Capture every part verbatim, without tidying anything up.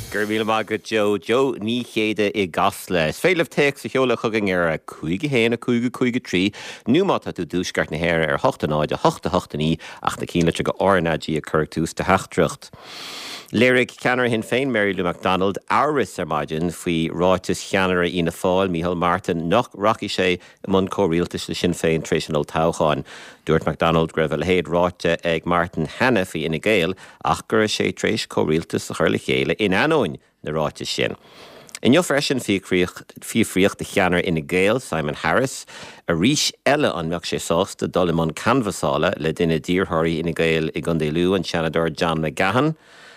Gur míle mágad Joe, Joe ní chéide I gas le. Féileh teach sa cheola chugging ar a cúige héana a cúige cúige trí, nú mata tú dúsgart na héir ar hochtanáid a hochta hochtaní ach na cína go ornadí a cur tús de hechtrucht. Lyric ceanar hin féin Mary Lou MacDonald, áras ar maidin faoi ráitis cheanara í na fáil, Micheál Martin, nach rocky sé mun córialtas le sin féin tréisianol tácháin. Dúirt MacDonald greibh le héad ráite ag Martin hena faoi ina géal ach gur sé tréis córialtas a chuir le chéile in anóin na ráitis sin. In jo freisin fi friocht de cheanar ina géal Simon Harris, a rís eile an meach sé sásta dolimon canvasála le duine díorthirí ina géal I Gundéilú an senador John McGahan.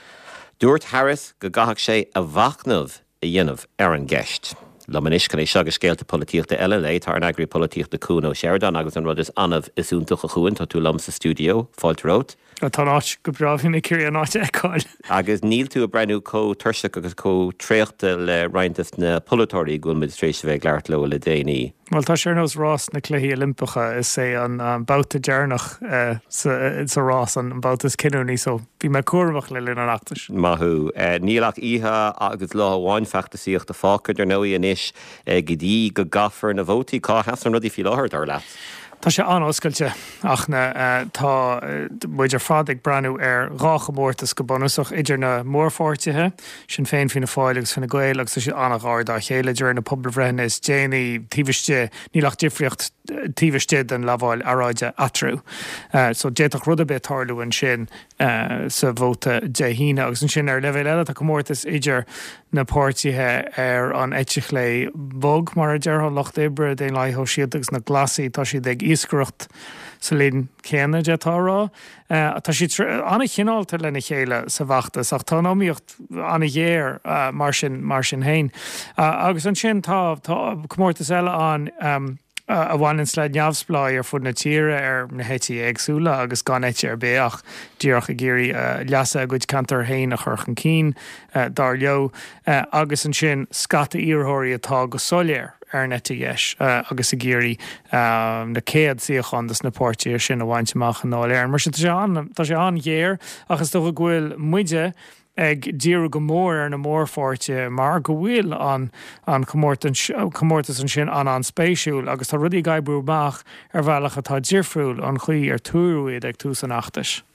Dúirt Harris go gahach sé a bhachnamh a dhéanamh ar an gceist. Lomanis can é seagas scéalta polítíochta eile le tar an agri polítíochta Cúno Sheridan agus an rud is anmh isúntacha chuin tá tú lom sa stúdio, fáilte rót. Tá náit go brabhí na curí an áit eáil. Agus níl tú a breú có tuirseach agus có tréachta le roiintas na polatóirí gúil midstréis bheith leart le le déanaí. Well, tá sé nós rás na cluí Olympacha is sé an um, bouta dearnach uh, sa, sa rás an boutas cinúní, so bhí me cuairmach le linn an achtas. Mahu, uh, nílach ihe agus lá bháin feachtasíocht a fácad ar nóí inis uh, gidí go gafar na bhótaí cá heas an rudí fi láthart ar leat. Tá sé anóscailte ach na uh, tá uh, muidir fad ag breanú ar ráchamórtas go bonusach idir na mórfórtithe sin féin fin na fáil agus fin na gael agus sé annach árda chéile idir na pobl bhrein is déanaí tíbhaiste nílach difriocht tíbhaiste den leháil aráide atrú. Uh, so déach rud a bit tarlú an sin uh, sa bhóta de híine agus an sin ar levéil eile tá gomórtas idir na pórtithe ar an éiteach le bog mar a deartha locht ibre déon leithó siad agus na glasaí tá siad ag íscrucht sa lín céanna de tárá. Uh, tá si anna chinálta lena chéile sa bhachtas ach tá nóíocht anna dhéir uh, mar sin mar sin hain. Uh, agus an sin tá tá comórtas eile an um, Uh, a bhain sled neamhspláid ar fud na tíre ar na héití agsúla agus gan éite ar béach díoch a géirí uh, leasa a gcuid cantar hain a churchan cín uh, dar leo uh, agus an sin scata íorthirí atá go soléir ar neta dheis uh, agus a géirí um, na céad síochandas na pórtíir sin a bhaintteach an náil air. Mar tá sé an dhéir agus do go bhfuil muide ag díru go mór ar na mórfórte mar go bhfuil an an comórtas an sin an an spéisiúil agus tá rudí gaibrú bach ar bhealach atá dífriúil an chuí ar túrúid ag tús an achtas.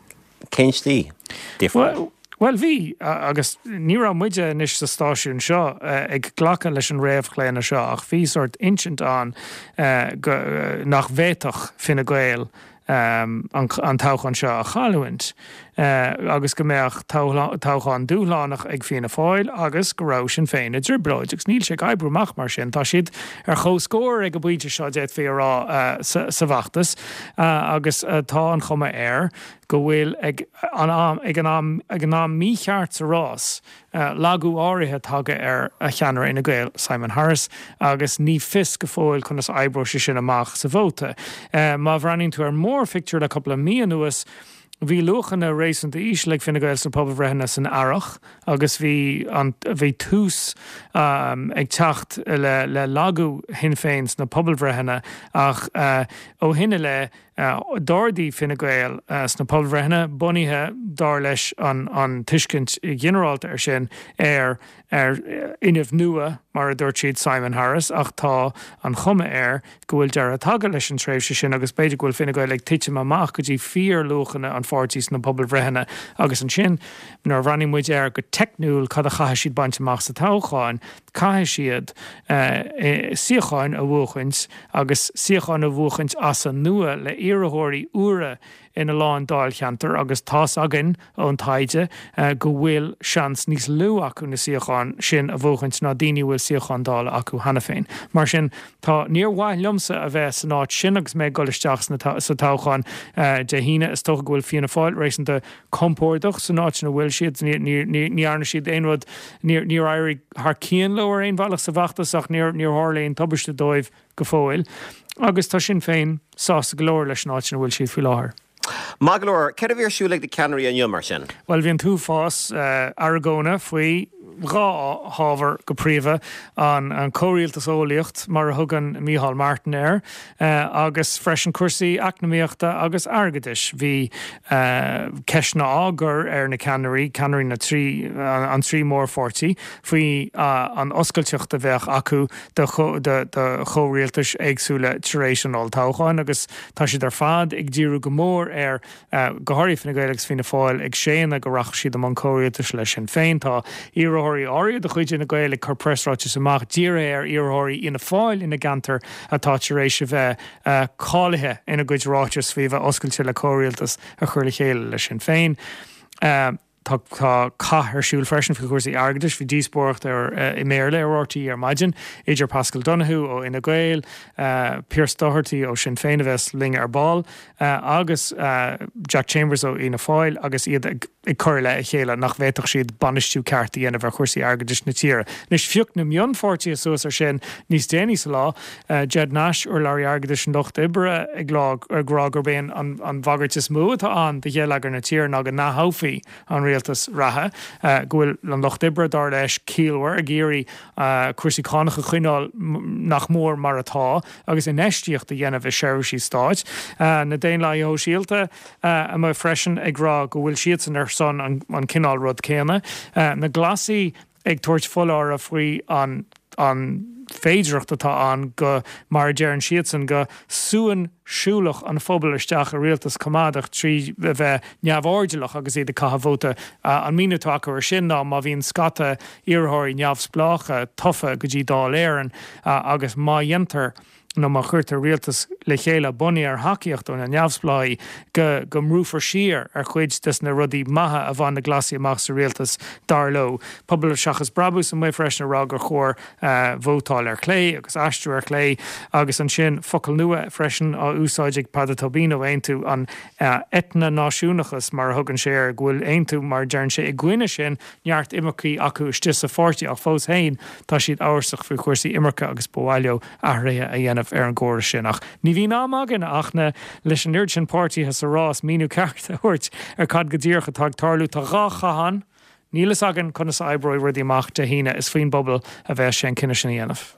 Céinstí? Well, well bhí uh, agus ní ra muide níos sa stáisiún seo uh, ag ghlachan leis an réamhchléanna seo ach bhí sort insint an uh, go, uh, nach bhéitach Fine Gael um, an, an táchan seo a chaúint. Uh, agus go méach táchan dúlánach ag fianna fáil agus go rá sin féin a dribbróid agus níl sé gaibrúach mar sin tá siad ar chóscóir ag go buide seo déit fé rá uh, sa, sa bhachtas uh, agus uh, tá an chuma air go bhfuil ag an am ag an am ag an am mícheart sa rás uh, lagú áirithe tagga ar a cheanar ina Gael Simon Harris agus ní fis go fóil chun as eibro sin amach sa bhóta. Uh, má bhranín tú ar mór fictúr le coppla mí nuas Bhí luchan a rééis an ís le Fine Gael sa pobl bhreithena san arach agus bhí an bhí tús um, ag teacht le, le lagú hin féins na pobl bhreithena ach uh, ó hinne le uh, dádaí Fine Gael uh, sna pobl bhreithena bunithe dar leis an, an tuiscint generalta ar sin ar ar inmh nua mar a dúirt siad Simon Harris ach tá an chuma air go bhfuil dear a tagad leis an tréimhse sin agus beidir go bhfuil Fine Gael ag tiite amach go dtí fíor luchanna an fórtís na pobl bhreithena agus an sin nar bhranim muid ar go technúil cad a chathe siad baint amach sa tácháin caitheadh siad uh, e, siocháin a bhuachans agus siocháin a bhuachans as an nua le iarthóirí ura ina láin dáil cheantar agus tás agan ón taide uh, go bhfuil seans níos lú acu na siocháin sin a bhuachans ná daoine bhfuil siocháin dála acu hana féin. Mar sin tá níor bhaith liomsa a bheith san áit sin agus méid golisteach sa tácháin uh, de híine is tócha bhfuil fianna fáil rééis an de compórdach san áit sin bhfuil siad ní arna siad aonrad níor éirí th cían leir aon bhealach sa bhachtas ach níor hálaíon tubaiste dóibh go fóil agus tá sin féin sás go leir leis an áit sin bhfuil siad fi láthair. Maglor, ce a bhír siúlaigh de ceanirí an mar sin? Well, bhíon tú fás uh, Aragona faoi rá hábhar go príomha an an cóiríaltas ólaíocht mar a thugan Mícheál Martin air uh, agus freisin cuasaí eacnamaíochta agus airgeadais. Bhí uh, ceisna águr ar na Canary, Canary na trí uh, an trí mór fortí faoi uh, an oscailteocht a bheith acu de, cho, de, de chóiríaltas éagsúla tuéisionál táchaáin agus tá siad ar fad ag díú go mór ar uh, gothairí fina Gaeilge Fianna Fáil ag séanna go raach siad am an cóiríaltas lei Sinn Féin tá iarrthóirí áirí de chuid ina Gaeilge chu presráte amach díra ar iarrthóirí ina fáil ina gantar atá éis bheith uh, cáilethe ina gcuid ráiteas fao bheith oscailte le cóiríaltas a chuir le chéile lei Sinn Féin. Uh, Tá caithir siúil freisin fi cuasaí airgeadais bhí díospóireacht ar i méle ar ortaí ar maidin, idir Pascal Donoghue ó Ina Gael, uh, Pierce Doherty ó Sinn Féin a bheits ling ar ball, uh, agus uh, Jack Chambers ó Ina Fáil, agus iad ag chuir le a chéile nach bhéadach siad banistú ceartaí ana bheith chuirsaí airgeadais na tíre. Nis fiúcht na mion fortí a suas ar sin níos déanaí sa lá, uh, Jed Nash ar láirí airgeadais an docht ibre ag lá ar grá gur béin an, an bhagairt is mú atá an de chéile na tíre ná an na haufií an réaltas ratha, uh, gohfuil an locht ibre dar leis cíalhar a géirí uh, cuasaí cánacha chuineáil nach mór mar atá, agus in eistíocht a dhéanamh seirisí stáid. Uh, na déon lá ó síalta uh, a má freisin ag rá go bhfuil siad san ar son an, an cinál rud céine. Uh, na glasaí ag tuairt foláir a faoi an, an féidireacht atá an go mar dearan siad san go suúan siúlach an phobal isteach a réaltas comadach trí bheith neamhordealach agus iad a cathbhóta uh, an mínútá ar sin ná má bhíon scata iarrthóirí neamhsplácha tofa go dtí dá léireann uh, agus má dhéantar nó má chuirtar réaltas le chéile bunaí ar haíocht ó na neamhspláí go go mrúfar siar ar chuid des na rudí maithe a bhain na glasaí amach sa réaltas dar lo. Pobal seachas brabús an mé freisin rá gur chóir uh, vótáil ar clé agus aistú ar clé agus an sin focail nua freisin á úsáideigh Padatóbín ó aontu an uh, etna náisiúnachas mar thugann sé ar ghfuil aontu mar dearann sé i gcuine sin neart imimechaí acu istis a fortí ach fós hain tá siad áirsach faoi chuirsaí imimecha agus bóhaileo athraithe a dhéanamh ar an ggóir sin ach ní bhí ná magan ach na leis an urgent party has a rás míú ceart a thuirt ar cad go dtíorcha tá tarlú tá gá chahan nílas agan chuna sa eibreoid rudí amach de híine is faoin bobbal a bheith sin cinine sin dhéanamh.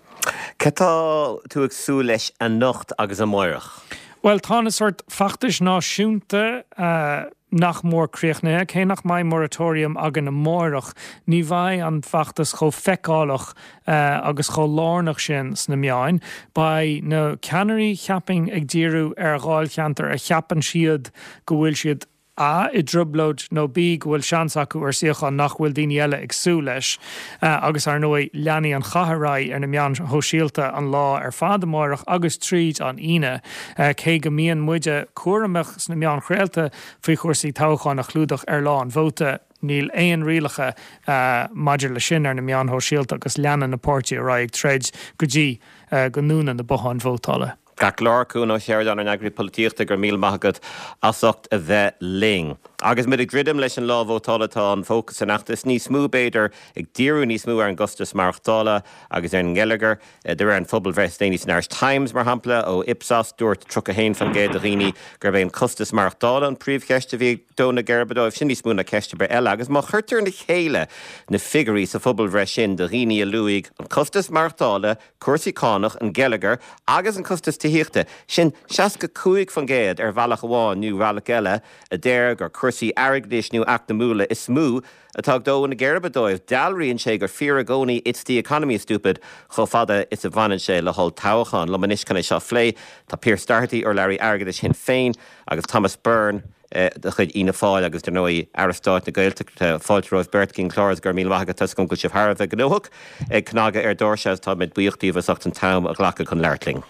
Catá tú ag sú leis an nocht agus an maireach? Well, tá na sort fachtas náisiúnta uh, nach mór críochna, cé nach mai moratórium agan na mórach, ní bhaid an fachtas cho fecálach uh, agus cho lárnach sin sna meáin, ba na Canary cheaping ag díru ar gháil cheantar a cheapan siad go bhfuil siad a i drublóid nó bí bhfuil seans acu ar siochan nach bhfuil daoine eile ag sú leis uh, agus ar nói leanaí an chatharáid ar na meán hóisialta an lá ar fad amárach agus tríd an ine uh, cé go mííon muide cuaireamach sna meán chréalta faoi chuirsaí toghcháin a chlúdach ar lá an bhóta níl éon rialacha uh, maidir le sin ar na meán hóisialta agus leanan na pórtí a raigh treid go dtí uh, go núna na bohan vótála. Gach lárcún ó Sheridan an agri políochta gur míl maigad asocht a bheith ling. Agus mid ag dridim leis an lábhótálatá an fócas an achtas níos smú beidir ag díú níos smú ar an Gustas Marachtála agus ar an Gallagher de ar an fphobal bheith déanaí san Irish Times mar hampla ó Ipsos dúirt tro a héin fan géad a rií gur bhéon Gustas Marachtála an príomhcheiste bhí dóna Gerbadóibh sin níos smú na ceiste bre eile agus má chuirtar na chéile na figurí sa fphobal bheith sin de rií a luigh an Gustas Marachtála, cuasaí Cánach, an Gallagher agus an Gustas Tíochta sin seaca cúig fan géad ar bhealach amháin nú bhealach eile a déir gur cuasaí airgdais nú ach na múla is smú atá dó na Gerbadóibh dalraíonn sé gur fear a gcónaí it's the economy stupid cho fada is a bhanan sé le hol táchán le manis canna seo phlé tá Pierce Doherty ar Larry airgdais sin féin agus Thomas Byrne Uh, de chud Ina Fáil agus de nói Aristáit na Gaeltachta fáilteóibh Bert King Clárás gur míl maithaga tuscom go sibh Harbh gnóthach ag cnága ar dóirseas tá mid buíochtaí bheith an tam a ghlacha chun leirtling.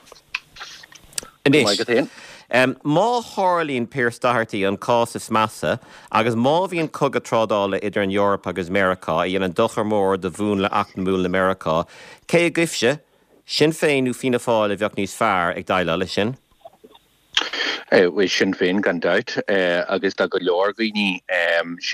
Inis, um, má hálíonn Pierce Doherty an cás is massa agus má bhíon cogad trádála idir an Eorp agus America i dhéanaan dochar mór de bhún le achtan múl na America. Cé a gcuimhse Sinn Féin ú Fianna Fáil a bheoh níos fearr ag daile lei sin? Uh, we Sinn Féin gan doubt uh, agus da go leor gini um, sin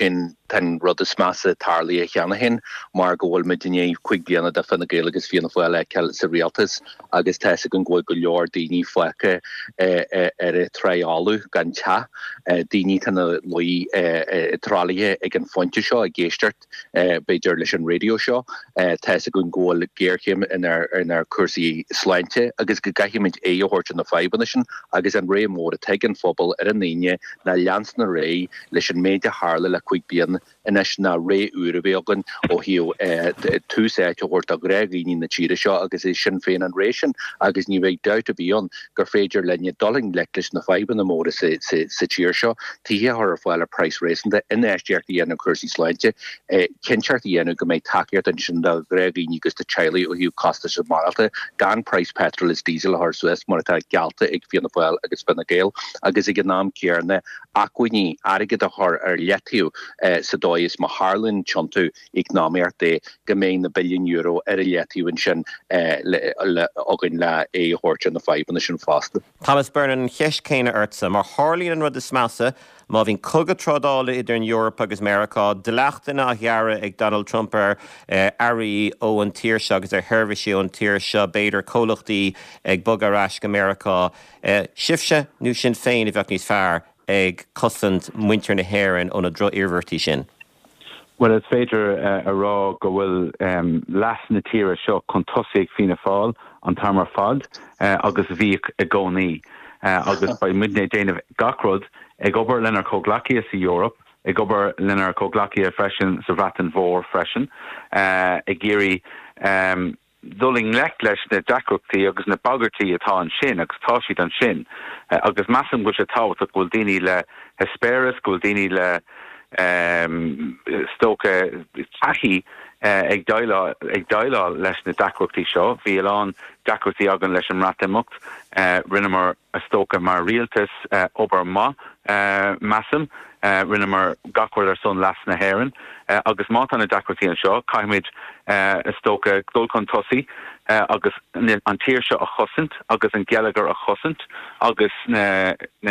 ten rud is massa tarlí a cheanna hin, mar gohfuil me dinné chuig bliana de fanna Gael agus fianna foiile ceil sa rialtas, agus teise gon goil go leor daoine foice ar a treiáú gan te, daoine tanna luí trálaithe ag an fointe seo a géisteart beidir leis an radio seo, teise gon goil géirchéim in ar cursaí sláinte, agus go gaithimid é a hort an na faibanna sin, agus an ré mór a tegan fphobal ar an naine na leans na ré leis an méide hála le chuig blian inis na ré uair a bhégan ó hiú túsáid a hort a gréagaí na tíre seo agus é sin féin an réisian, agus ní bheith doubt a bhíon gur féidir lenne doling lelis na faibanna móra sa tíir seo, títhe ar a fáil a price réisanta in éisteart dhéana an cursaí sláinte, cinseart dhéanú go méid takeart an sin de gréagaí agus de Chile ó hiú costa sa maralta, gan price petrol is diesel a Suez mar atá galta ag fianna foiil agus Fine Gael, agus ag an nám cearna acuiní airgid a thar ar leitiú sa dóis má Harlan chuntu ag náméart é go méid na billion euro ar a leitiú in sin agan le é hort an na faibanna sin fásta. Thomas Byrne cheis céine airtsa, mar Harlín an rud is measa, má bhín cogad trodála idir an Europa agus America, de leachtainna a ghearra ag Donald Trump ar airí ó an tíir seo agus ar thuirmhise ó an tíir seo beidir cólachtaí ag bog arás go America. Sibse nó sin féin a bheith níos fearr ag cosint muintir na hÉireann ó na dro iarmhairtí sin. Well, it's féidir a rá go bhfuil leas na tíre seo chun tosaigh fina fáil an tarmar fad agus bhí a gcónaí. Agus ba midné déanamh gacrod ag obair lenar cóglacia sa Europe, ag obair lenar cóglacia freisin sa bhratan mhór freisin, ag géirí dulling lech leis na dacrochtaí agus na bagartaí atá an sin, agus tá siad an sin. Agus massam go sé táhat a gúil daoine le hespéras, gúil daoine le stocha taithí ag dailá leis na dacrochtaí seo, bhí an dacrochtaí agan leis an ratamocht, rinne mar a stocha mar rialtas obair ma massam, rinne mar gachfuir ar son leas na hÉireann, agus má an na dacrochtaí an seo, caiimiid a stocha dulcon tosaí, agus an tíir seo a chosint, agus an gealagar a chosint, agus na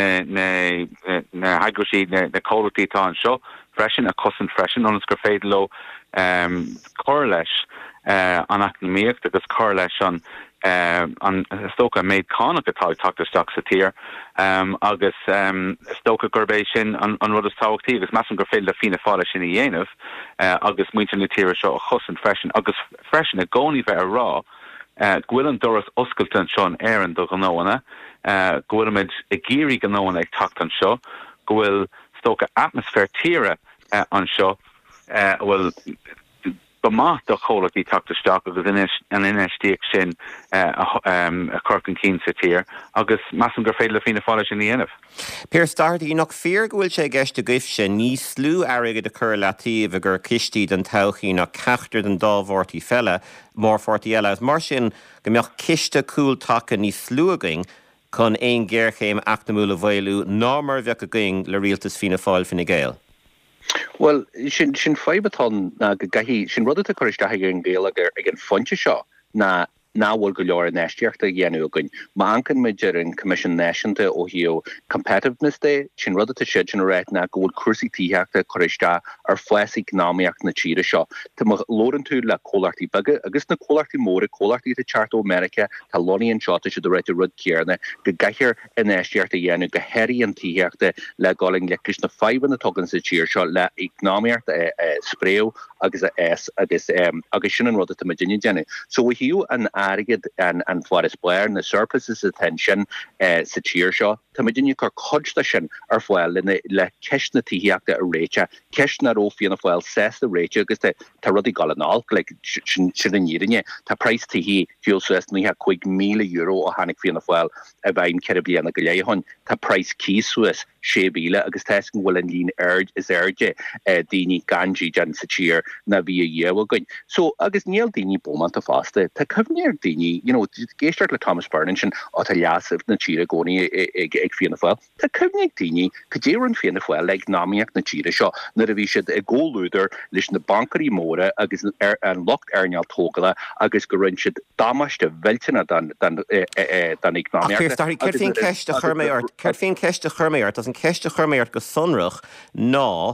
hagrisí na cólatíí tá an seo, freisin a cosint freisin, an gur féidir lo cóir leis an académiacht agus cóir leis an an stocha méid cánach atá tugtarsteach sa tír, agus stocha gurbéis sin an rud is táhachtaí, agus meas an gur féidir le fina fála sin i dhéanamh, agus muintir na tíre seo a chosint freisin, agus freisin a gcónaí bheith a rá, Gwil an doras oscailtan seo an éireann do gnóhanna, gwilimiid i géirí gnóhanna ag tacht an seo, gwil stocha atmosfér tíre an seo, bhfuil bama do cholaí tugtarsteach agus an inistíag sin a corcan cín sa tír, agus meas an gur féidir le fina fála sin i dhéanamh. Pierre Stardy, nach fear gohfuil sé gceist a gcuimhse níos slú airgid a chur leatíomh a gur cistí den tauchaí nach ceachtar den dámhórtaí felle mór fortaí eile. Mar sin go mbeadh ciste cúil taca níos slú a going chun éon géirchéim achtamúla bhailú ná mar bheadh a going le rialtas fina fáil Fine Gael. Well, sin sin faibatán na go gaithí sin rud a chuiriste an Gael ag an fonte seo na náhfuil go leor an éisteachta dhéanú agan. Má ancan meidir an Commission Nationanta ó hiú Competitiveness Day, sin rud a siad sin réit na go bhfuil cuasaí títheachta chuiriste ar flesaí gnámaíocht na tíre seo. Tá lóran tú le cólartaí bige, agus na cólartaí móra, cólartaí de Charta America, tá lonaí an seáta si do réidir rud cearna, go gaiithir an éisteachta dhéanú go heirí an títheachta le gáling leis na faibanna tugann sa tíir seo le ag gnámaíocht spréo agus a es agus agus sin an rud a Virginia déanú. So we hiú an agad an an Forest Blair na surpluses attention sa tíir seo, Tá Virginia gur codsta sin ar fáil le le ceisna tííachta a réite, ceisna ó fianna fáil ses a réite agus tá rudí galanál le sin an nírinne, Tá price tíí fiúil suas ní ha chuig míle euro a hanig fianna fáil a bhain ceir blianana go léhon, Tá price cí suas sé bíle agus teis go bhfuil an lín aird is airde daoine ganji jan sa tíir na bhí a dhéhfuil goin. So agus níl daoine bómanta fásta, Tá cumnéir daoine, you know, géisteart le Thomas Byrne sin á tá leasamh na tíre gcónaí ag fianna fáil. Tá cumnéir daoine go dtéar an fianna fáil le gnámaíocht na tíre seo, na a bhí siad ag ggóúidir leis na bancarí móra agus an locht airneall tógala agus go rinn siad dámaiste bhiltena dan gnámaíocht. Ceir féin ceist a churméart, ceir féin ceist a churméart, as an ceist a churméart go sonrach ná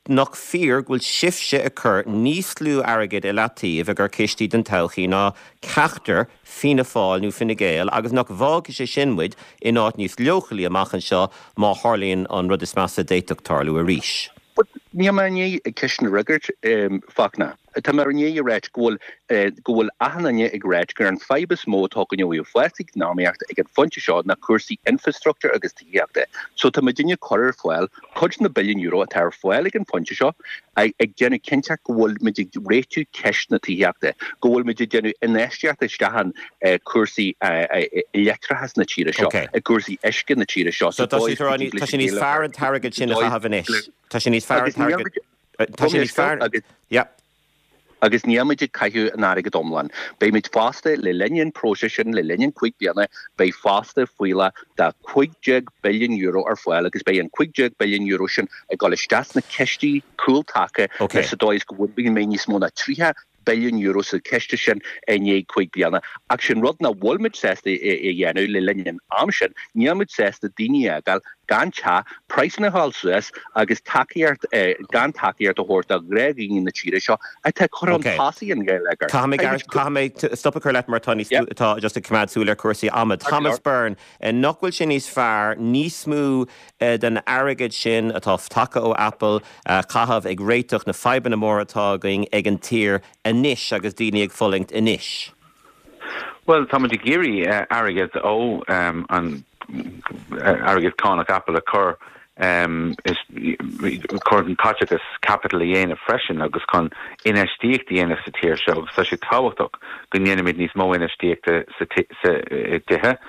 nach fear ghfuil sifse occur níos lú airgid i latíh a gur cistí den tauchaí ná ceachtar fina fáil nó fina géal agus nach bhága sé sinmuid in áit níos leochalí amachchan seo má tharlaíonn an rud is measa déiteachtarlú a ríis. Ní mar ní Kirsten Riggert fachna. Tá mar ní réit ggóil ggóil ahanana ag réit gur an fibus mó tóganne bhíú foiigh náíocht ag an fonte seo na cuasaí infrastructure agus tííachta. So tá dinne choir foiil chuid na billion euro a tar foiil ag an fonte seo ag déanú cinnteach ghfuil me réitú ceis na tííachta. Ghfuil me déanú inéisteach istehan cuasaí electrachas na tíre seo a cuasaí eisce na tíre seo. So tá sin níos fear an targad sin a hahanis. Tá sin níos fear an targad. Tá sin níos fear agus agus níamiid caiú an aige domlan. Bei mit faste le linnean procession le linnean quick bianna bei faste fuila da quick jig billion euro ar foiil agus bei an quick jig billion euro sin ag gáil stas na ceistí cool take okay. Sa dóis go bhfuil bíon mé níos mó na tríha billion euro sa ceiste sin é né quick bianna. Ag sin rud na bhfuilmid sésta i dhéanú le linnean am sin, níamiid sésta daoine agal gan cha price na hall suas agus takeart gan takeart a hort a gregin na chire seo a te choran pasi an gelegar Tá mé tá mé stop a let mar tani tá just a command súler cuasí am Thomas Byrne en nochfuil sin níos fear níos smú den airgid sin atá take ó Apple chahabh ag réitoch na fiban na mór atá going ag an tír inis agus daoine ag follingt inis. Well, tá de géirí airgid ó an airgid Connacht Apple a chur um, is chuan caiteachas capital dhéana freisin agus chun inestíocht dhéana sa tíir seo agus tá sé táhachtach go dhéanamid níos mó inestíochta sa dithe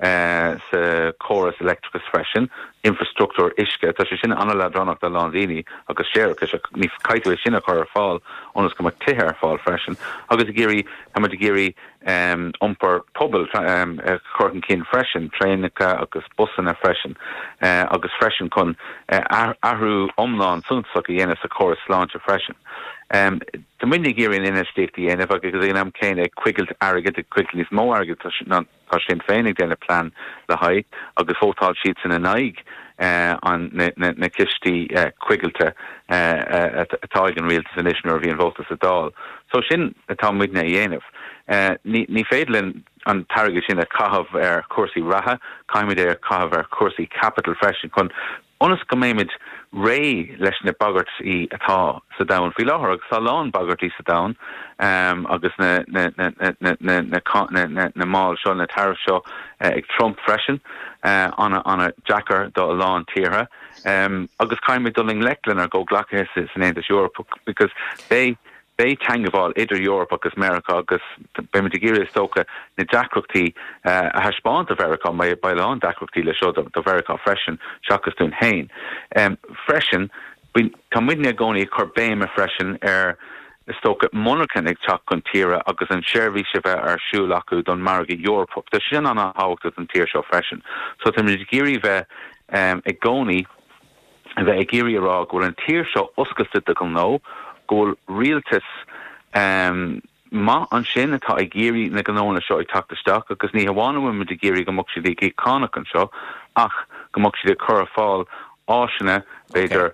sa chorus electricus freisin infrastructure isce tá sé sin anna le dránach de landíní agus séir ní caiitú sinna chur ar fáil ónas go mar tithe ar fáil freisin agus géirí ha de géirí um, umper pobl um, chuan cín freisin tréinnacha agus busanna freisin uh, agus freisin chun uh, ahrú omláin sunsaach a dhéana sa chorus sláinte freisin. Um, the mindig gear in inner state the end if I could say I'm kind of quickled arrogant quickly is more arrogant not Sinn Féin then a plan the high or the photo sheets in a naig uh, on na kishti quickelte a taigen real definition or being voted at all. So Shin a Tom midna yenef ni Fedlin an target sin a cahav er Corsi Raha, Kaimid er cahav er Corsi Capital Fresh kun honest goméid ré leis na bagart í atá sa down fi láthar agus salán bagart í sa down um, agus na na na na na na na na na máil seo na tariff seo ag Trump freisin uh, an a an a jacker do a lán tíre um, agus caiimid dulling leclin ar go glacha san éidir Europe because they Bei tangaval idir Europe agus America agus bemidgéir stoka na dacrochty uh, a haspáint a Verica by by lawn dacrochty le show the Verica freshen chakas tún hain. Um, freshen we come with goni corbéim a freshen er stoka monarchan ag chak kun tira agus an shervi shiva ar shulaku don margi Europe the shin an a hawk an tir show freshen. So the midgéri ve um ag goni ve agiri rag will an tir show uscastit the no Goal realtas um, ma an sin atá ag géirí na ganóna seo ag tactasteach agus ní hamhána mu de géirí gomach si ag Connacht an seo ach gomach si de chur a fáil áisina beidir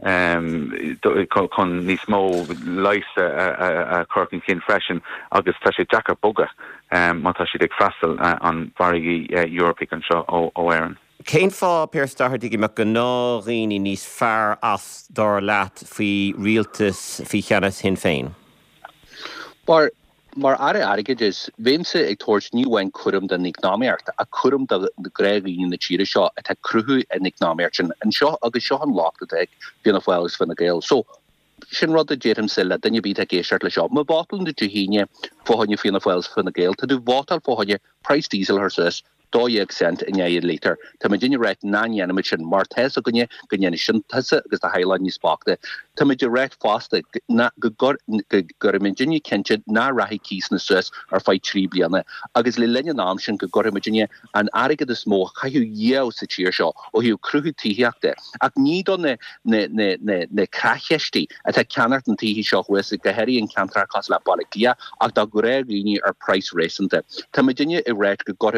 chun níos mó leis a chucinn cin freisin agus tá sé Jackar boga má tá si ag freistal an bharigí Europe an seo ó éan. Céin fá Piers Doherty me go nághíní níos fearr as dar leat fao rialtas fao cheannas Sinn Féin. Mar mar ara aige is véimse ag toirt níhain curum den nicnáíart a curum de grégaí na tíre seo a te cruthú a nicnáíartin an seo agus seo an lácht ag bíanana fáilis fan na géil. So sin rud a déirm sile danne bí a géisiart le seo. Ma bátal na dúhíine fóhanne fianana fáilis fan na géil, tá dú bátal fóhanne price diesel her sus dóag cent in éiad lítar. Tá me dinne réit náhéanamid sin mar theas a gonne gonne sin tuise agus a heilein ní spáachta. Tá me de réit fásta gur min dinne cinnte ná rathí cís na suas ar fáid trí bliana. Agus le lenne nám sin go gur me dinne an aige is mó chaú dhéh sa tíir seo ó hiú cruthú tííachta. Ach ní don na cracheistí a tá ceanart an tíhí seo hues go heirí an cantar cos le baillia ach dá go réiglíní ar price réanta. Tá me dinne i réit go gorimid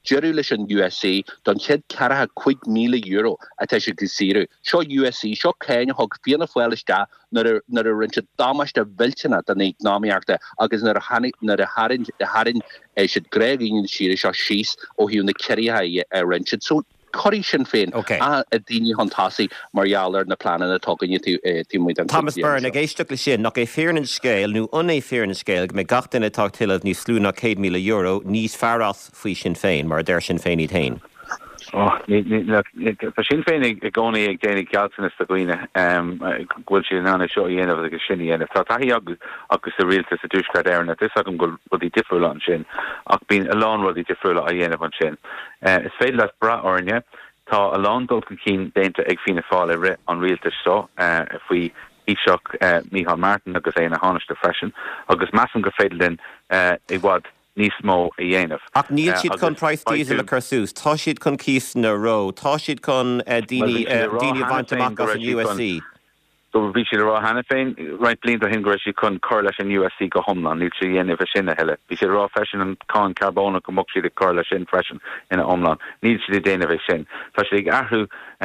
Jerusalem U S C don ched cara quick mile euro a te se gesiru. Seo U S C, seo Kenya hog fianna fuelista na a na a rinse damas de vilchena dan economiarta agus na a hanig na a harin harin e should greg in shire seo shees o hi na keria a rinse. So Corrie Sinn Féin okay. a a dini hantasi marialer na plan na talking to to mu Thomas Byrne a géisteach le sin nach é fearnan scéil nó uné fearnan scéil me gatain atá tiileh ní slú nach céad míle euro níos fearras faoi Sinn Féin mar d Sinn Féin í tain. Oh, Sinn Féin ag gcónaí ag déananig gealtain is doine ghfuil sin anna seo dhéanamh agus sin dhéanamh. Tá taithí agus agus a rialtas a dúscart airna, is agam go rudí difriúla an sin, ach bín a lán rudí difriúla a dhéanamh an sin. Is féidir leis bra orne, tá a lán dulcan cín déanta ag fianna fáil ri an rialtas seo faoi Taoiseach Micheál Martin agus é na háneiste freisin, agus measam go féidir linn i bhd níos mó a dhéanamh. Ach níl siad chun price diesel a chursús, tá siad chun cís na ró, tá siad chun daoine bhaint amach an U S C. So bhí siad rá hena féin, right blianta hin go si chun cur leis an U S C go thomlan, níl si dhéanamh sin a heile. Bhí siad rá freisin an cáin carbóna go mbeadh siad cur leis sin freisin ina omlan, níl siad déanamh sin. Tá siad ag athú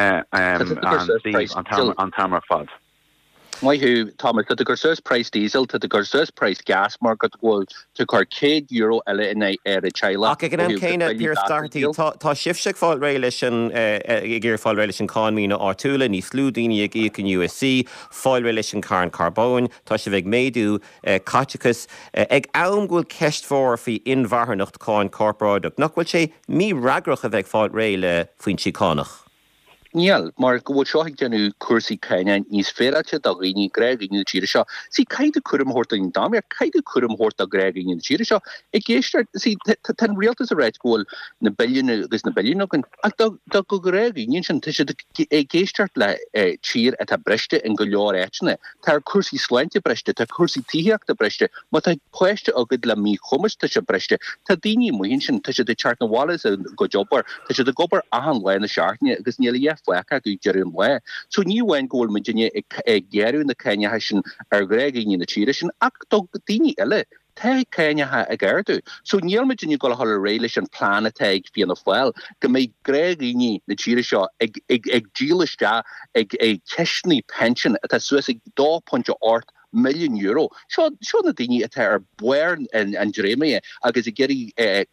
an tamar fad. My who Thomas that the Gursus price diesel to the Gursus price gas market go to Carcade euro in a a Chile. Ach gan am céine Pierce Doherty tá sifseach fáil réile sin gur fáil réile sin cámína átúla ní slúdaine ag íoc an U S C, fáil réile sin cairn carbón, tá si bheith méadú caiteachas ag am ghfuil ceist fór fí inmharnacht cáin corporáideach. Nach bhfuil sé mí ragrach a bheith fáil réile faoin sícánach. Niel, maar go seach genú cuasaí Kenya níos féilte a rií greig in tíire seo. Sí caiide chum horta in dáir, caiide chum horta greig in tíire seo. I géistart sí ten rialtas a réit ghil na billion agus na billion ach da go greig in sin tuise é géistart le tír at a breiste in go leor éitne. Tá cuasaí sleinte breiste, tá cuasaí tííocht a breiste, má tá cuaiste agad le mí chumas tuise breiste. Tá daoine muhinn sin tuise de chart na Wallace go jobbar, tuise de gobar ahan le na seaartne agus níl Flecha go Jerry le. So ní bhain ggóil me dinne ag gearú na Kenya sin ar greigh in na tíire sin ach do daoine eile te Kenya ha ag airdú. So níl me dinne go hall réile an plán ag fianna fáil go méid greigh na tíire seo ag ag díalaiste ag ag ceisní pension atá suas ag two point eight million euro. Seo seo na daoine atá ar buir an an Jeremy agus i geirí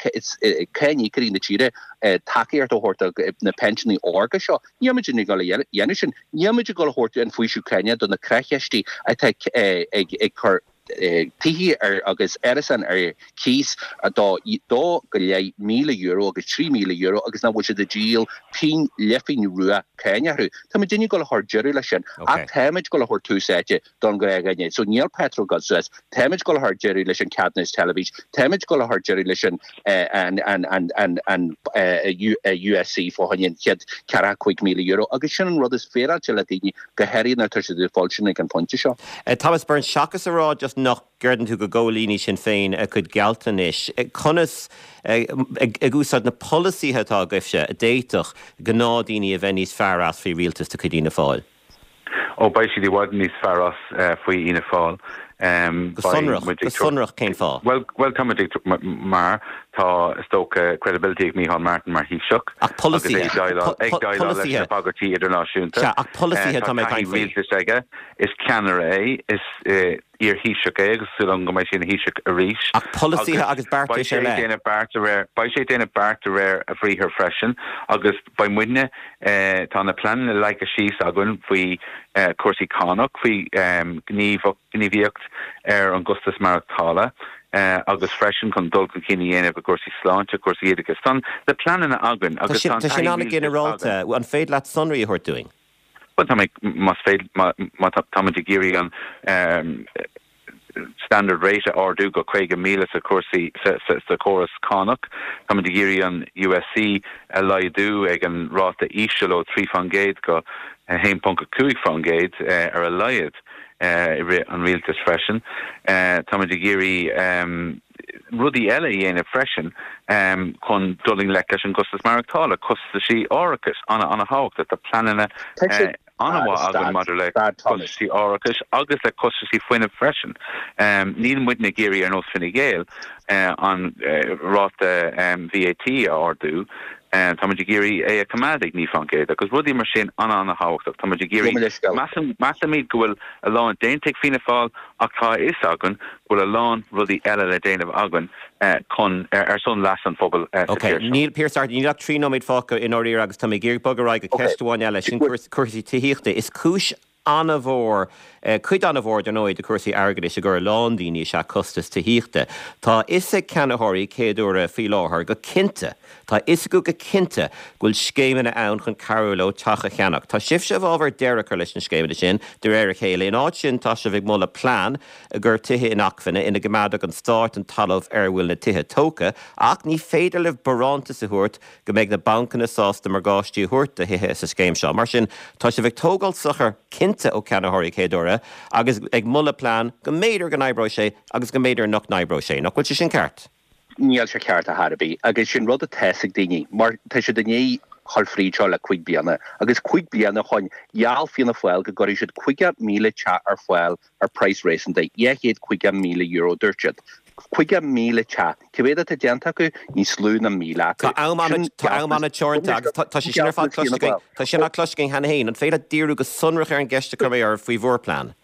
Kenya carí na tíre takeíart ó horta na pensioní orga seo. Níimiid go dhéanú sin, níimiid go horta an faoisiú Kenya don na crecheistí atá ag ag chur tihí ar agus Edison ar cís a dá dó go le míle euro agus trí míle euro agus na bhfuil de díal pin lefin rua Kenyaú. Tá me dinne go le hor jeú lei sin ach téimiid go le hor túsáite don go gaine. So níl Petro go suas, téimiid go le hor jeú leis an Cadnas Televis, téimiid go le hor jeú leis an an an an an an U S C fó hain chead cara quick míle euro agus sin an rud is féra te le daoine go heirí na tuise de fáilsin ag an pointe seo. Thomas Byrne seachas ará just nach Gurdan tú go ggólíní sin féin a chud gealtanis. Conas ag úsad na policy atá goibse a déitoch gnádaoine a bheith níos fearras faoi rialtas tá chudína fáil. Ó ba si bhd níos fearras faoi ina fáil. Go sunrach cén fá. Well, well, comedy mar tá stoka credibility ag Micheál Martin mar Taoiseach. Ach policy. Ag dail leis na bagartí idirnáisiúnta. Ach policy tá mé cain faoi. Is ceanar é, is ar Taoiseach é, agus sulan go mé sin Taoiseach a rís. Ach policy agus barta sé le. Ba sé déanana barta réir a bhríthar freisin, agus ba muine tá na plan le like a síos agan faoi cuasaí Connacht, faoi gníomhíocht ar an Gustas Maractala. Uh, agus freisin chun dulcan cíine dhéanamh a cuasaí sláinte, cuasaí éideachas. Tá le planan agan agus tá sin anna generalta an féad leat sunraí a thuir doing. Well, tá mas féad tá géirí an um, standard rate ardú go chuige míle sa cuasaí sa choras Connacht. Tá géirí an U S C a laidú ag an ráta ísio trí fangéid go one point two fangéid ar a laiad. Uh, an rialtas freisin. Uh, tá de géirí um, rudí eile dhéanamh freisin um, chun dulling le leis an Gustas Maractala, costa sí árachas anna anna hácht a planana anha agan mother le custody oracus agus le custody foine freshen. Um, Níl muid na géirí ar nos finna géil uh, an uh, ráta um, V A T or do. And Thomas Giri a commanding ni funke because Woody machine on on the house of Thomas Giri massam massamid go a lawn dain take fina fall aka is agun will a lawn ruddy ella dain of agun uh con er son last and fobble okay Neil Pierce art you got three no made fuck in order agus Tommy Giri bugger I catch one ella sin cursi tihichte is kush anavor uh, cuid anavor denoi de cursi argad is a gur Londini se custas tihichte tá is a canahori cédúra fi láhar go kinte tá is go go kinte gúil scéimena ann chun Carolo tacha cheannach tá sif se bháver deirechar leis na scéimena sin de éire chéile in áit sin tá se bhíh molla plán a gur tithe in achfanna ina gemada an start an talamh ar bhfuil na tithe tóca ach ní féidir leh baránta sa thuirt go méid na bancanna sásta mar gáistí thuirt a hithe sa scéim seo mar sin tá se bhíh tógáil sachar kinte ó canahori cédúra agus ag mulla plán go méidir go naibro sé agus go méidir nach naibro sé nach bhfuil se sin ceart. Níl se ceart a Harbí agus sin rud a teigh daoine mar tá sé dané hall fríteá le chuig bliana agus chuig bliana chuin jaall fianna foiil go goir siad chuige míle chat ar foiil ar price racing day héad chuige míle euro dúirtead. Chuige míle chat Cibéad a déanta acu ní slú na míle Tá ámana teornta tá sé sin ar fád closcing tá sin closcing hena héin an féad díú go sunrach ar an gceiste chu ar faoi bhórplán.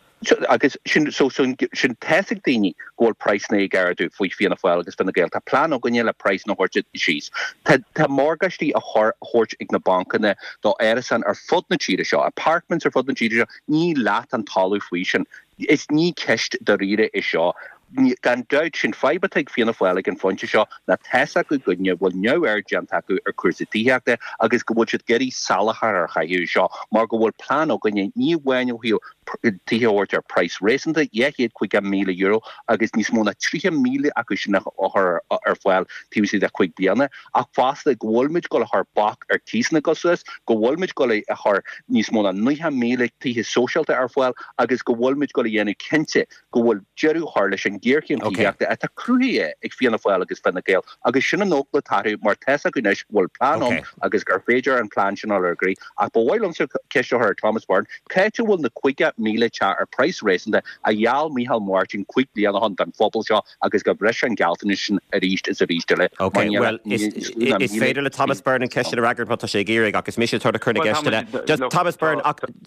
agus sin so sin teigh daoine ggóil price na garú faoi fianna foiil agus fanna géil tá plán ó gonne le price na hórte síos. Tá tá mórgaistí a thuirt ag na bancanna dá airisan ar fud na tíide seo, apartments ar fud na tíide seo ní leat an talú faoi sin. Is ní ceist do riire is seo. Gan duid sin fibeteig fianna foiil an fonte seo na teasa go gunne bhfuil neu ar deantaú ar cuasatííachta agus go bhfuil siad geirí salachar ar chaú seo, mar go bhfuil plán ó gonne ní bhhainú hiú tíhairt ar price réanta héad chuige míle euro agus níos móna trí míle acu sin ar foiil tíí a chuig bliana ach fásta gohfuilmid go th bach ar tísna gosuas go bhfuilmid go th níos móna níthe míle títhe socialta ar foiil agus go bhfuilmid go dhéanú cinnte go bhfuil jeú th leis an ggéircinn tííachta a tá cruúthe ag fianna foiil agus fanna géil agus sinna nóla taú mar teasa go neis bhfuil plán agus gur féidir an plán sin algraí ach bhhailm se ceiste ar Thomas Byrne caiite bhfuil na chuige míle chat ar price racing a jaall Michael Martin quick bliana an an fphobal seo agus go breis an galtanishin a ríist is a ríiste le. Okay, well, is féidir le Thomas Byrne an ceiste a ragart pat sé géirigh agus mis tuair a chuna geiste just Thomas Byrne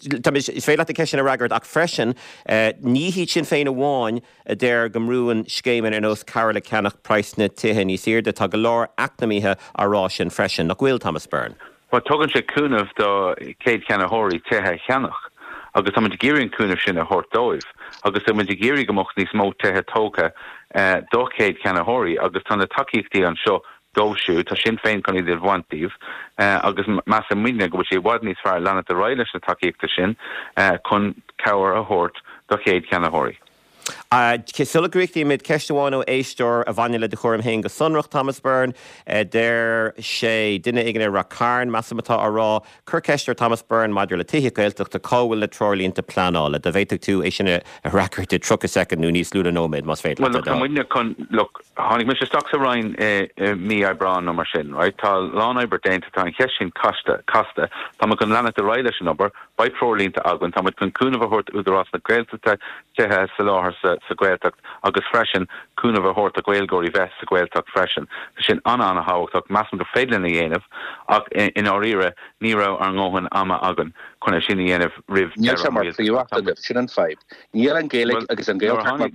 is féile a ceiste a ragart ach freisin ní hí sin féin a bháin a déir gomrúin scéimen ar nós Carol ceannach price na tithe ní siirde tá go leir acnamithe ará sin freisin nach bhfuil Thomas Byrne. Well, tugann sé cúnamh do céad ceannaitheoirí tithe cheannach. agus am géirin cúnamh sin a thuirtóibh, agus am géirí gomocht níos mó tuthe tóca dócéad ceannaitheoirí, agus tána takeíochtaí an seo dóisiú, tá sin féin chun idir bhaintíomh, agus meas a mine go bhfuil sé bhhad níos fearr lena a roiile na takeíochta sin chun cabhar a thuirt dócéad ceannaitheoirí. Sulagrichtaí mid ceistehán ó éisteir a bhaine le de chum héin go sunrach Thomas Byrne, déir sé duine igen ra cairn measamatá ará, chur ceistir Thomas Byrne maidir le tithe gailteach de cáhfuil le trolínta planála, de bhéiteach tú é sin a record de tro a second nú níos lúda nóméid mas féit. Well, look, muine chun, look, hánig mis stoach a rain mí a brán no mar sin, right? Tá lán iber dénta tá an cheist sin casta, casta, tá mu chun lena de roiile sin obair, by trolínta agan, tá mu chun cúnamh a thuirt údarrás na gailteachta tithe sa láthar sa sa gaeltacht agus freisin cúnamh a thuirt a gaelgóirí vest sa gaeltacht freisin. Sin anna anna háhachtach measam go féidirlinn a dhéanamh ach in áíre ní rah ar ngóhan ama agan chuna sin a dhéanamh rih. Níl sem mar príomhachta sin an feib. Níl an gaelig agus an gaeltacht mar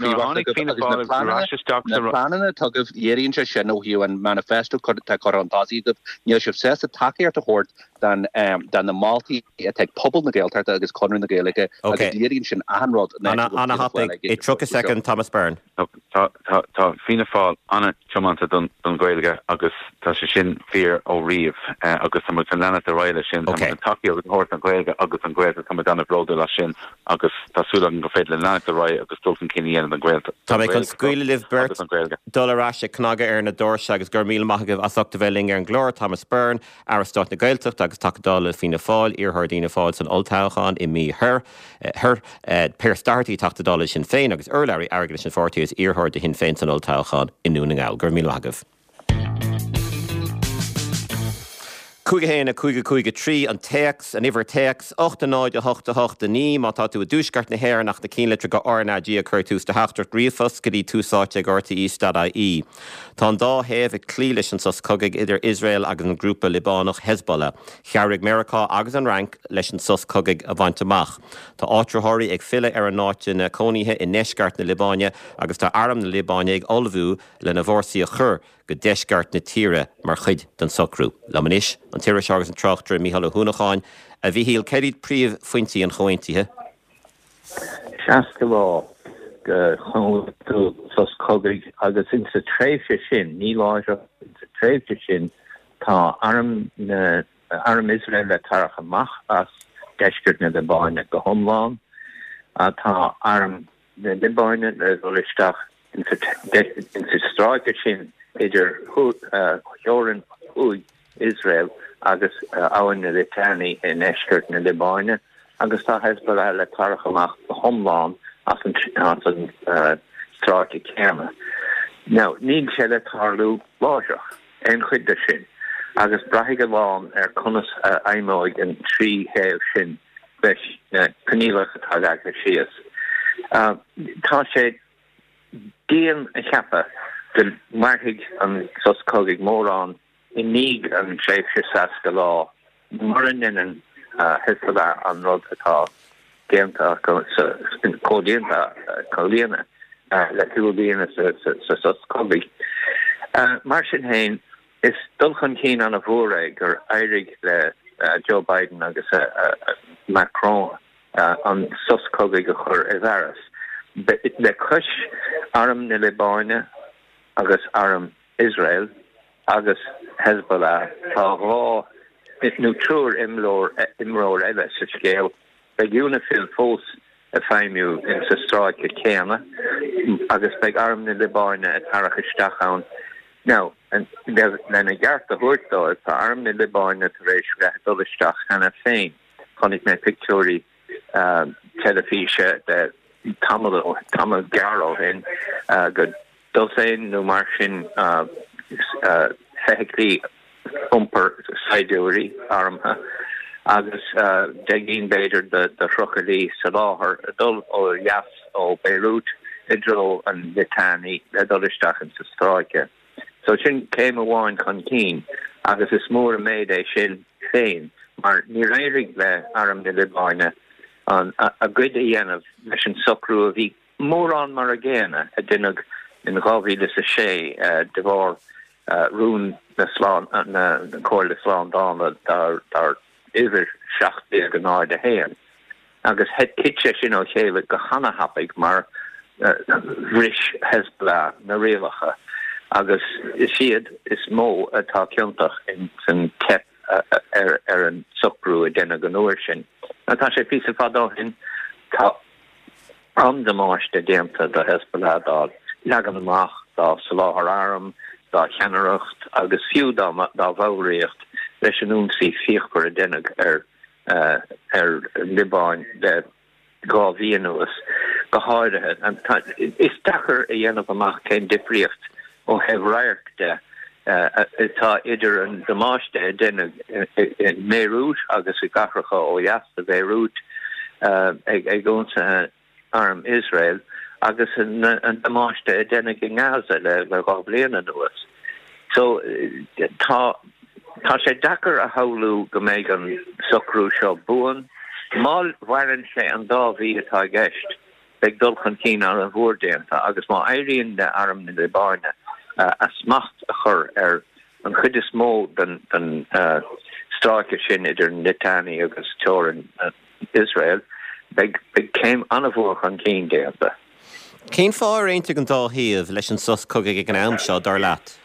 príomhachta na planana tugad dhéiríonn se sin ó hiú an manifesto tá chorantáí go níl sibh sé a takeíart a thuirt dan dan na Maltaí a teag pobl na gaeltacht agus conir na gaelige agus dhéiríonn sin ahanrád Anna hapig it took a second Thomas Byrne. Tá tá fina fáil anna teamanta don don gaeilge agus tá sé sin fear ó riamh agus tá an lena a roiile sin an takeí agus thuirt an gaeilge agus an gaeilge tá dana bróda le sin agus tásúla an go féidir le lena a roi agus dulcin ciníana an gaeilge. Tá mé chun scuile liv Bert dulrá cnaga ar na dóirse agus gur míle maithagah asachta bheling ar an glór Thomas Byrne arastát na gailteach agus takedála fina fáil iarthardína fáil san oltáchan i mí her her per startí takedála sin féin agus urlairí airgla sin fortí is iarthir de hin féin san oltáchan inúna gáil gur míle maithagah. Cúige héna cúige cúige trí an teex an iwwer teex ochta náide hochta hochta ní má tá tú a dúsgart na héir nach de cíle go ornadí a chuir tús de heachtar riomfos go dtí túsáte ag R T E stada I. Tá an dá héamh ag clí leis an sos cogaigh idir Israel agus an grúpa Libánach Hezbollah, chearrig Mericá agus an rank leis an sos cogaigh a bhaint amach. Tá áitritheoirí ag fille ar an náite na cónaithe in neisgart na Libáine agus tá aram na Libáine ag olbhú le na bhórsaí a chur go deisgart na tíre mar chuid den socrú. Lamanis, an tíre seagus an trachtar Mícheál Húnacháin, a bhí híal ceirid príomh fointaí an chointithe. Seasta bhá go chun sos cogaigh agus in sa tréimhse sin, ní láidre in sa tréimhse sin tá aram na aram Israel le tarach amach as deisgart na Libáine go hiomlán, a tá aram na Libáine le bhlisteach in sa stráige sin idir Joran Hui Israel agus áin na Litani in Eshkert na Libáine agus tá Hezbollah le tarach amach homlán as an stráte céirme. Now, níl sé le tarlú láiseach ein chuide sin agus brathige bháin ar conas aimóid an trí héamh sin leis canílach atá agat sias. Tá sé díon a cheapa den marthig an sos cogaigh mórán i níg an tréimhse sas go lá marin in an Hezbollah an rud atá déanta códéanta códéana le túbíana sa sos cogaigh. Mar sin hain is dulchan cín an a bhóra gur éirigh le Joe Biden agus Macron an sos cogaigh a chur i bhearas. Le cuis aram na Libáine agus aram Israel agus Hezbollah tá rá nó trúr imlór imróir eile sa scéal beag úna fil fós a féimiú in sa stráice céanna agus beag aram na Libáine a tarach isteach ann. Now, and lena gart a thuirtá is tá aram na Libáine tar éis bheith dul isteach hena féin chunig mé pictúrí telefíse de tamil tamil garó hin go dulséin nó mar sin fehiclí umper saidúí armha agus degin beidir de de chruchalí sa láthir a dul ó Yas ó Beirut idro an Litani le dulisteach an sa stráice. So sin céim a bháin chun cín agus is mór a méid é sin féin mar ní réirigh le aram na Libáine an a gcuid a dhéanamh leis an socrú a bhí mór an mar a ggéana a duine in gáhíle sa sé de bhar rún na slán na cóir le slán dána dar dar idir seachtaí go náid a héan. Agus het kitse sin ó chéile go chana hapig mar ris Hezbollah na réalacha. Agus is siad is mó atá ceantach in san tep ar ar an socrú a déna go nóir sin. Tá sé pí fadóhin tá an de máiste déanta do Hezbollah dá legan amach dá saláthar aram dá cheannareacht agus fiú dá dá bhóiríocht leis an únsaí fíochpur a dénag ar ar Libáin de gá bhíonúas go háirithe. Is dachar a dhéanamh amach cén difriocht ó hebh réirte tá idir an damáiste dénne in Beirut agus i gachracha ó Yas a Beirut ag gúnsa arm Israel agus an damáiste dénne i Gaza le le gá bliana nuas. So tá tá sé dachar a haulú go méid an socrú seo buan má bhhaann sé an dá bhí atá gceist beag dulchan cín ar an bhórdéanta agus má éiríonn de arm na Libáine Uh, a smacht a chur ar an chud is mó den den uh, stráice sin idir Litani agus Toran uh, Israel beg beg céim anna bhuach an cín déanta. Cén fá réinte an dá híomh leis an sos cogaigh ag an am seo dar leat?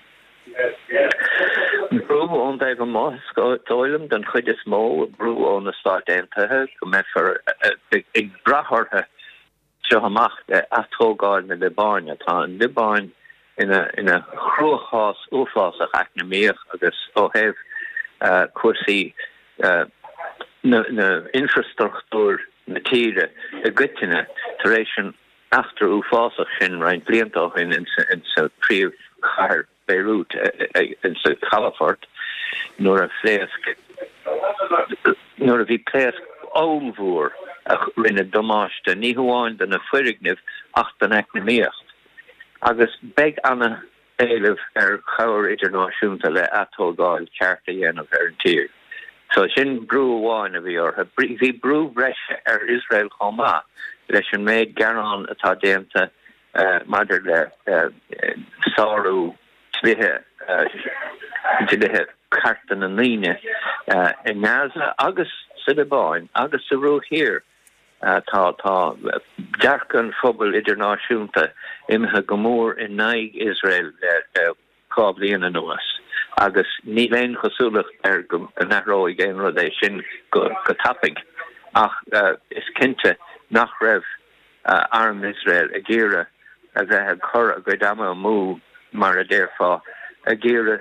Brú ón daobh an más tóilm den chud is mó brú ón na stát déantathe go mé for ag brathartha seo amach de atógáil na Libáine tá an Libáin in a in a chruachás úfásach acnamíoch agus ó hebh uh, cuasaí uh, na, na infrastruchtúr na tíre a gutine tar éis sin after úfásach sin rein bliantáin in sa in sa príomh chair Beirut uh, uh, in sa Calafort nor a flésk nor a vi plésk ónvoer a rinne domáiste ní hoáin den a fuignif ach den economíocht. Agus beg anna éileh ar chair internaisiúnta le atógáil cearta dhéanamh ar an tír. So sin brú bháin a bhí or hí brú breise ar Israel chomá leis an méid garán atá déanta maidir le sáú slithe dithe cartan an líne in Gaza agus sidabáin agus sa rú hir tá tá dearcan phobal idirnáisiúnta imethe gomór in naig Israel le cáblíon an nuas agus ní léon chosúlacht ar go nachróig éon rud é sin go go tapig ach is cinnte nach raibh arm Israel a ggéire a bheith chur a go dama mú mar a déirfá a ggéire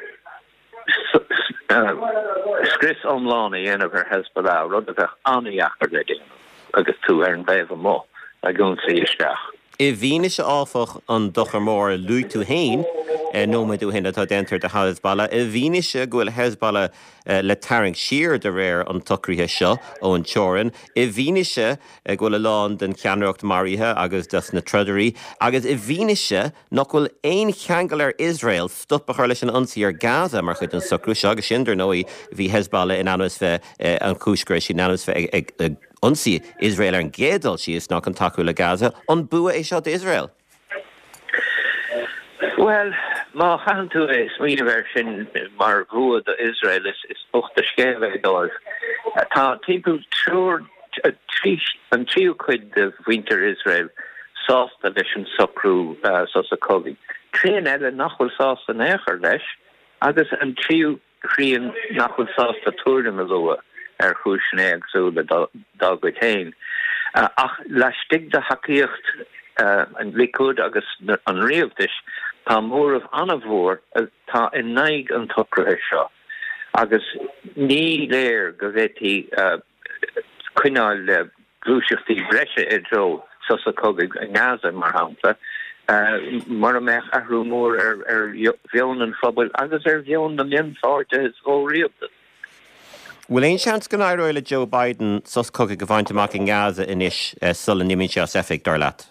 scris omlána dhéanamh ar Hezbollah rud a bheith anaíachar le déanamh agus tú ar an bheith mó a gún sa isteach. I bhíne se áfach an dochar mór luú tú hain nó me dú hinna tá dentar de Hezbollah, I bhíne se gohfuil Hezbollah le tarring siar de réir an tucríthe seo ó an teoran, I bhíne se gohfuil lán den ceanreacht marithe agus dus na trudirí, agus I bhíne se nach bhfuil éon cheangal ar Israel stoppa chuir leis an ansaí ar Gaza mar chud an socrú se agus sin nóí bhí Hezbollah in annas bheith an cúscra sin annas bheith ag ansaí Israel ar an gédal si is nach an takeú le Gaza, an bua é seo de Israel. Well, má chaan tú é smíine ver sin mar bhua de Israel is is ochta scéile dóibh. Tá timppú trúr an tríú cuid de winter Israel sásta leis an socrú sa sa COVID. Trían eile nachhfuil sásta néchar leis, agus an tríú chrían nachhfuil sásta túrna a lua ar chúisné agsúla dá tain. Ach leistig de haíocht an Likud agus an riamhtis tá mór of anmhór tá in naig an tucrathe seo agus ní léir go bhhétí cuineáil le glúiseachtaí breise i dro sa sa cógaigh an Gaza mar hampla mar a meach ahrú mór ar ar bheonn an phobal agus ar bheonn na mion fáilte is ó riamhtas. Bhfuil éon seans go éireoil le Joe Biden sos cógaigh go bhaint amach in Gaza inis sulla nimíonn se sefik dar leat?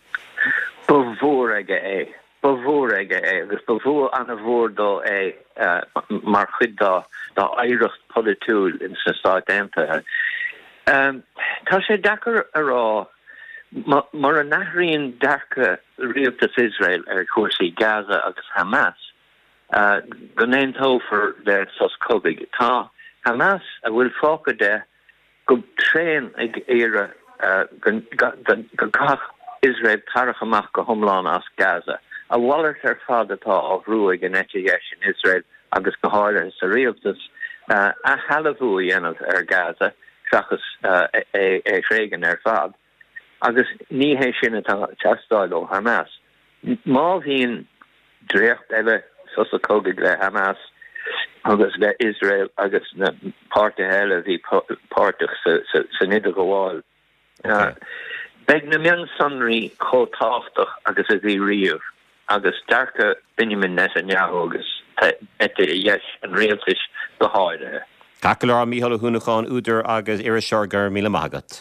Bhór aige é. Bhór aige é, agus bhór anna bhór dó é mar chud dá dá éireacht politúil in sa Stáit Aontaithe. Tá sé dachar ará mar an nachraíonn dearcha riamhtas Israel ar cuasaí Gaza agus Hamas go néontófar le sos cógaigh. Tá Hamas a bhfuil fáca de go tréin ag éire go gach Israel tarach amach go thomláin as Gaza. A bhhailart ar fad atá á bhrúig an éite dheis in Israel agus go háir sa riamhtas a halahú dhéanamh ar Gaza seachas é shréigean ar fad. Agus ní hé sin atá teastáil ó Hamas. Má bhíonn dréocht eile sos a cógaigh le Hamas agus le Israel agus na páirte eile bhí páirteach sa nidir go bháil. Beg na mian sonraí chótáchtach agus a bhí riamh agus dearcha Benjamin Netanyahu agus éite dheis an rialtas go háide. Cacail ar Mícheál Húnacháin úidir agus Irisir gur míle magat.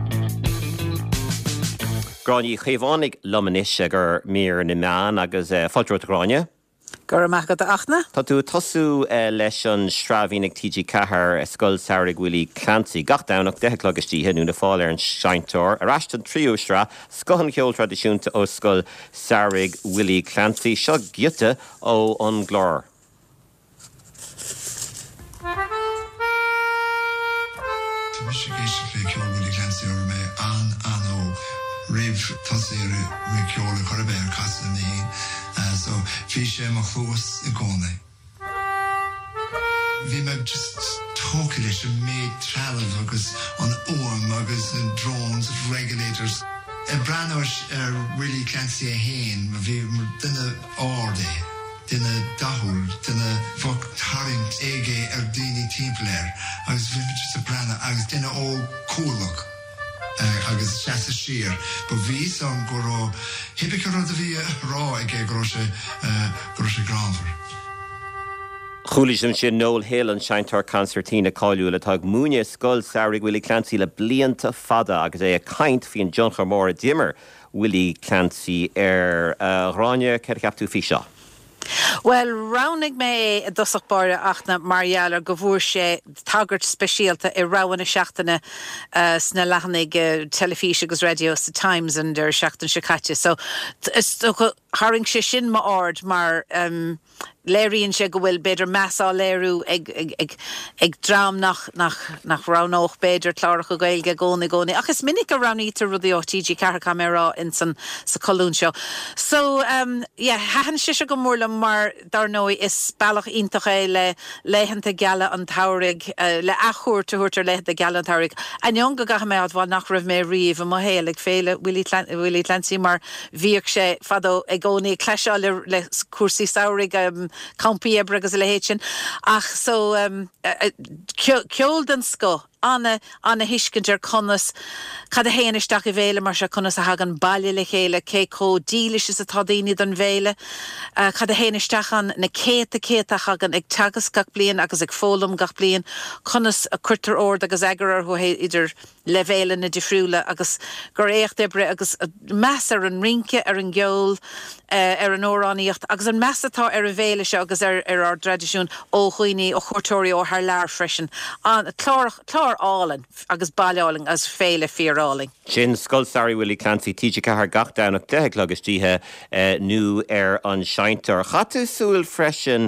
Gráinní chéomhánig lomanis gur mír na meán agus fáilteoirt gráine. Gur amachcha a achna? Tá tú tosú leis an srábhínig T G cethir scoil saoirigh Willie Clancy gach dánach deichlagastíthe nú na fáil ar an seintóir ar ast an tríú sra scohan ceol tradiisiúnta ó scoil saoirigh Willie Clancy seo giute ó an glór. Tá mis sé géiste lé ceol Willie Clancy ar mé an an ó rih tosaí mé ceol a chorbe ar casa na hín. So fi sé mar fós I gcónaí. Bhí me just tóca leis an méid trealamh agus an orm agus an drones, regulators. E breanúir ar Willie Clancy a héin, ma bhí mar duine áde, duine dahúil, duine bhog tarint éige ar daoine timpplair, agus bhí me just a breanú, agus duine ó cúlach. Uh, agus seasa siar, ba bhí san go rá hibic ar a bhí rá ag é gro sé granfar. Chúlaism sin Noel Hill an seintar concertína cáiliú le tag múine scoil saoirigh Willie Clancy le blianta fada agus é a caint hí an John Chamóra dimmer Willie Clancy ar uh, ráine ceir ceaptú fí seo. Well, ránig mé dosach bare achna Marialler go bhúr sé tagart speisialta I ráhanna seachtainna uh, sna lehannig uh, telefís agus radio sa Times an der seachtain sicate. So, is haring sé sin ma ard mar um, léiríonn sé go bhfuil beidir measá léirú ag, ag, ag, ag drám nach, nach, nach ránóch beidir clárach go gailge gcónaí gcónaí. Ach is minic a ránítar rudí ó T G Carracam rá in san sa colún seo. So, um, yeah, hahan sé se go mórla mar dar nói is bailach ítach é le leihananta geala an taurig, uh, le achúir te húirtar leihananta geala an taurig. An ion go gacha mé ad bhá nach raibh mé riomh a mo héal ag féile Willie Clancy mar bhíoh sé fadó ag gcónaí cléiseá le, le cuasaí saoirigh um, Campi ebre agus le héitsin ach so um, uh, ceol den sco Anna Anna Hischkinder connas cad a héanaisteach I bhéile mar se connas a hagan bailile le chéile cé có dílis is a tadaíní don bhéile uh, cad a héanaisteach an na céta céta hagan ag tagas gach blian agus ag fólam gach blian connas a cuirtar ord agus egarar ho hé idir le bhéile na difriúla agus gur écht ebre agus meas ar an rinke ar an geol uh, ar an óráníocht agus an measatá ar a bhéile se agus ar, ar ar tradiisiún ó chuoine ó chuirtóirí ó haar lear freisin an clár clár álan agus bailálin as féile fíoráling. Sin scoilsarí Willie Clancy tíide cethar gach dánach deich agus títhe uh, nu ar an seintar. Chatú súil freisin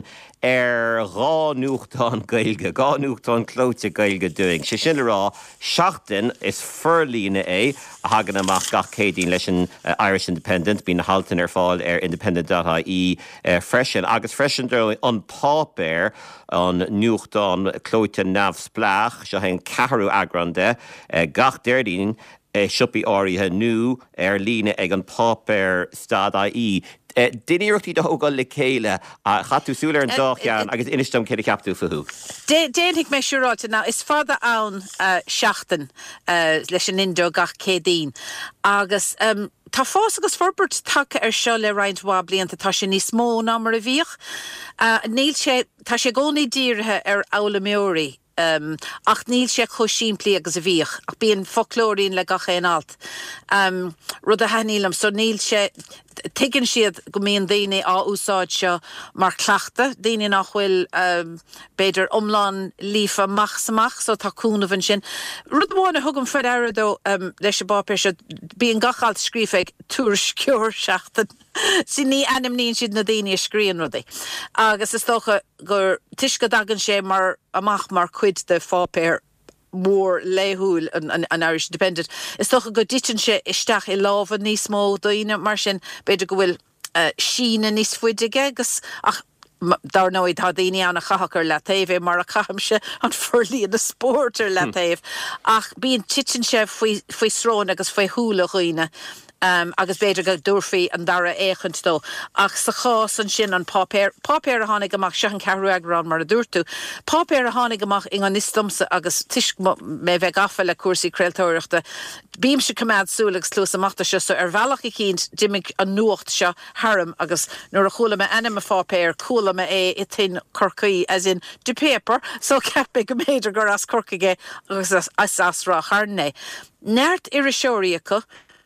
ar gá nuachtán gailge, gá nuachtán clóite gailge doing. Sé sin rá seachtain is furlína é a hagan amach gach cédín leis an uh, Irish Independent, bí na haltain ar fáil ar independent dot I E uh, freisin. Agus freisin dro an pápéir an nuachtán clóite nabh splach, se hen ceathrú agrande, uh, gach deirdín uh, siupi áirithe nu ar lína ag an pápéir stad I E. Uh, Diníireachtaí do thógáil le céile a chatú súil ar an dáchean agus inistom céad ceaptú fathú. Déantaigh mé siúráte ná is fada ann uh, seachtain uh, leis an indó gach cédín agus um, tá fós agus forbert take ar seo le roiinthá blianta tá sé níos mó ná mar a bhíoch. Uh, níl sé tá sé gcónaí dírithe ar Aula Meorí. Um, ach níl sé cho siimplí agus a bhíoch ach bíon folklórín le gacha an alt um, rud a hanílam so níl sé tuigeann siad go míon daoine á úsáid seo mar cleachta daoine nach bhfuil um, beidir omláin lífa machsamach so tá cúnamhan sin rud bháinna thugam fred airdó um, leis a bápéir se bíon gachalt scrífeig túr sciúr seachtain si ní anim níon siad na daoine scrían rudaí agus is tócha gur tuisce dagan sé mar amach mar cuid de fápéir mór léhúil an, an, an Irish Independent. Is toch go ditin sé isteach I láfa níos mó doine mar sin beidir go bhfuil uh, sína níos fuidige agus ach dar nóid tá daoine anna chachar le taobh mar a chaham se an furlíon na spórtar le taobh ach bíon titin sé faoi srón agus faoi húla chuoine Um, agus beidir go dúrfií an dara échant dó. Ach sa chás an sin an pápéir, pápéir a hánig amach seachan cearú agrán mar a dúirtú. Pápéir a hánig amach in an istomsa agus tuisc mé bheith gafa le cuasaí creaaltóireachta. Bím se cumad súlagus tlús amachta se so ar bhealach I cínt dimig an nuacht seo haram agus nuair a chula me enam a fápéir coolla me é I tin corcaí as in du paper so cepa go méidir gur as corcaige agus as, as, as rá charné. Neart ar a seoíacha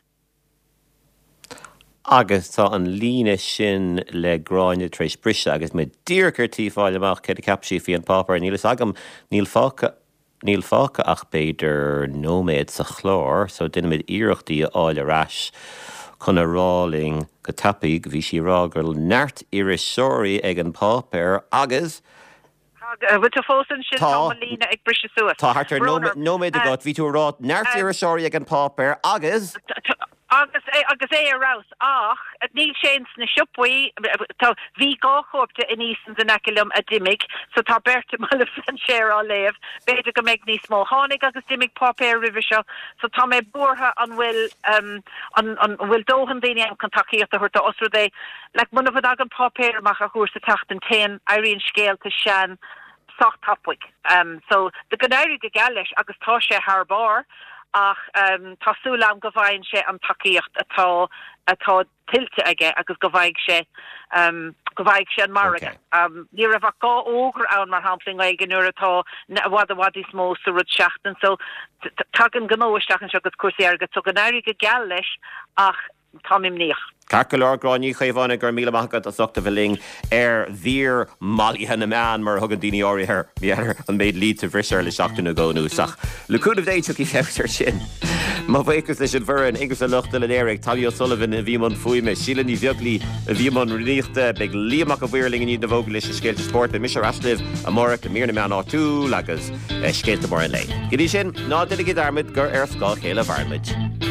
agus tá an líne sin le gráine tréis brise agus me díorchar tífáil amach cé capsí fi an pápar nílas agam níl fáca níl fáca ach beidir nóméid sa chlár so duine mid iirechtaí áil arás chun a ráling go tapaigh bhí si rágur neart irisóirí ag an pápar agus bhfuil tú fósan sin tá lína ag brise suas. Tá hartar nóméid a gáit bhí tú rád neart irisóirí ag an pápar agus agus é agus é arás ach at níl sé na sioppaí tá bhí gáchópte in ísan san eculum a dimig so tá berta mala fan séir á léamh beidir go méid níos mó tháinig agus dimig pápéir rih seo so tá mé bortha an bhfuil um, an, an bhfuil dóhan daine an contaíocht a chuirta osra dé le muna bhd agan pápéir amach a chuair sa tacht an tain airíonn scéalta sean socht tapwick um, so de gonéir go galis agus tá sé haar bar ach um, tásúla am go bhhain sé an takeíocht atá atá tilte aige agus go bhaig sé um, go bhaig sé an marg. Okay. Um, ní ra bh gá ógur ann mar hampling aige nuair atá wad a wad is mó sa rud seachtain, so tagan gnóisteach an segus cuasaí airgad, so gan éirí go geall leis ach táim níoch. Carcaláráí chéhhanna gur míle maigad a soachta bhling ar bhír máíthe na meán mar thugan daoine áirithir bhear an méid líd a bhriseir le seachtainna gcónúsach. Leúnmh déiteach í cheir sin. Má bhéchas leis an bhrin agus a luchta le éirigh Talia Sullivan a bhímon fuime, sílan í bheaglí a bhímon riíochta beag líamach a bhhuiirling in í na bhóga leis scéilte sport a Misha Rasliv a mórach a mína meán áú agus scéalta mar an lei. Gidí sin ná duine go darmid gur ar scáil chéile bharmid.